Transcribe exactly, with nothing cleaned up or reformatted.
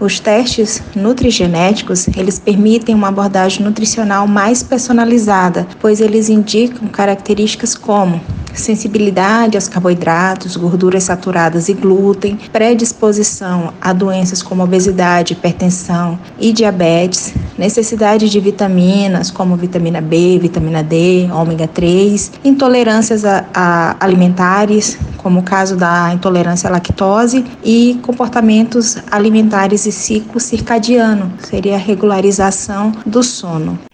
Os testes nutrigenéticos, eles permitem uma abordagem nutricional mais personalizada, pois eles indicam características como sensibilidade aos carboidratos, gorduras saturadas e glúten, predisposição a doenças como obesidade, hipertensão e diabetes, necessidade de vitaminas como vitamina B, vitamina D, ômega três, intolerâncias a, a alimentares, como o caso da intolerância à lactose, e comportamentos alimentares e ciclo circadiano, seria a regularização do sono.